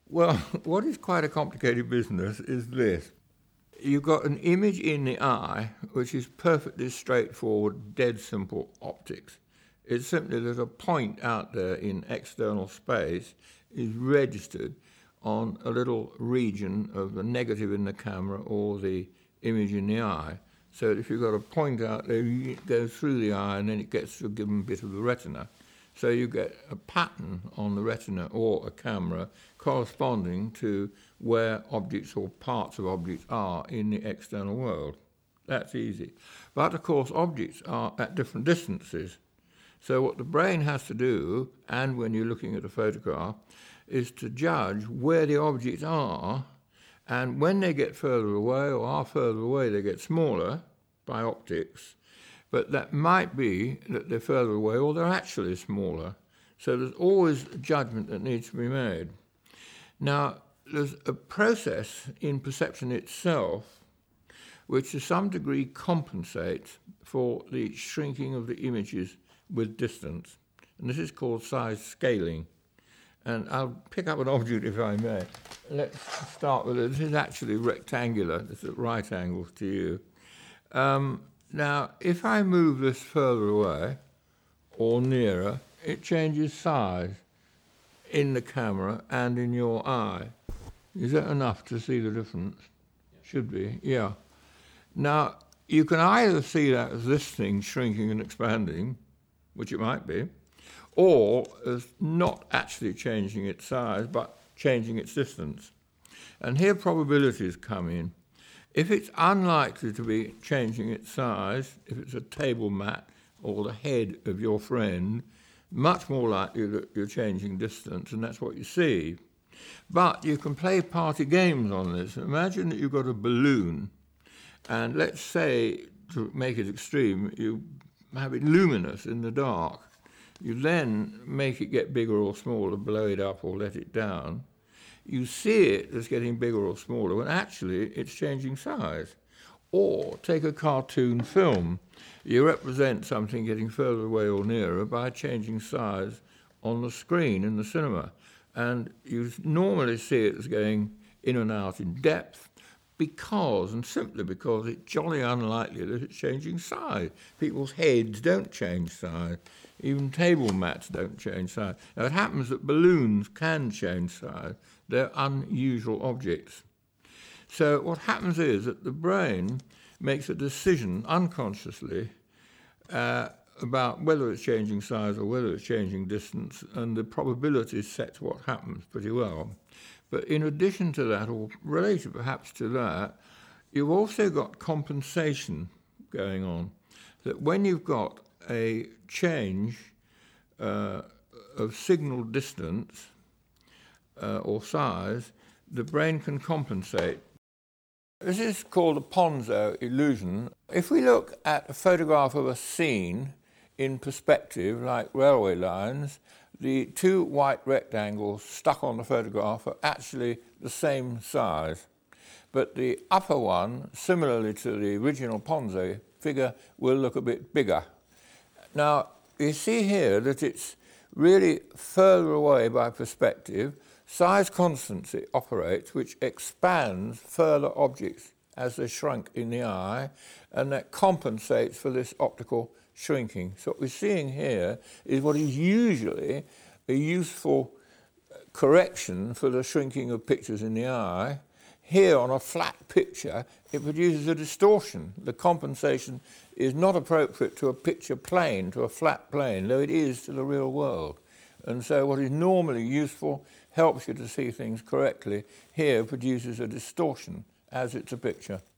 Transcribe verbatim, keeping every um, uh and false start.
Well, what is quite a complicated business is this. You've got an image in the eye, which is perfectly straightforward, dead simple optics. It's simply that a point out there in external space is registered on a little region of the negative in the camera or the image in the eye. So if you've got a point out there, it goes through the eye and then it gets to a given bit of the retina. So you get a pattern on the retina or a camera corresponding to where objects or parts of objects are in the external world. That's easy. But of course, objects are at different distances. So what the brain has to do, and when you're looking at a photograph, is to judge where the objects are, and when they get further away or are further away, they get smaller by optics. But that might be that they're further away or they're actually smaller. So there's always a judgment that needs to be made. Now, there's a process in perception itself which to some degree compensates for the shrinking of the images with distance. And this is called size scaling. And I'll pick up an object if I may. Let's start with it. This is actually rectangular. It's at right angles to you. Um, Now, if I move this further away or nearer, it changes size in the camera and in your eye. Is that enough to see the difference? Should be, yeah. Now, you can either see that as this thing shrinking and expanding, which it might be, or as not actually changing its size, but changing its distance. And here probabilities come in. If it's unlikely to be changing its size, if it's a table mat or the head of your friend, much more likely that you're changing distance, and that's what you see. But you can play party games on this. Imagine that you've got a balloon, and let's say, to make it extreme, you have it luminous in the dark. You then make it get bigger or smaller, blow it up or let it down. You see it as getting bigger or smaller when actually it's changing size. Or take a cartoon film. You represent something getting further away or nearer by changing size on the screen in the cinema. And you normally see it as going in and out in depth because, and simply because, it's jolly unlikely that it's changing size. People's heads don't change size. Even table mats don't change size. Now, it happens that balloons can change size. They're unusual objects. So what happens is that the brain makes a decision unconsciously uh, about whether it's changing size or whether it's changing distance, and the probability sets what happens pretty well. But in addition to that, or related perhaps to that, you've also got compensation going on. That when you've got a change uh, of signal distance uh, or size, the brain can compensate. This is called the Ponzo illusion. If we look at a photograph of a scene in perspective, like railway lines, the two white rectangles stuck on the photograph are actually the same size. But the upper one, similarly to the original Ponzo figure, will look a bit bigger. Now, you see here that it's really further away by perspective. Size constancy operates, which expands further objects as they shrunk in the eye, and that compensates for this optical shrinking. So what we're seeing here is what is usually a useful correction for the shrinking of pictures in the eye. Here, on a flat picture, it produces a distortion. The compensation is not appropriate to a picture plane, to a flat plane, though it is to the real world. And so what is normally useful helps you to see things correctly. Here produces a distortion as it's a picture.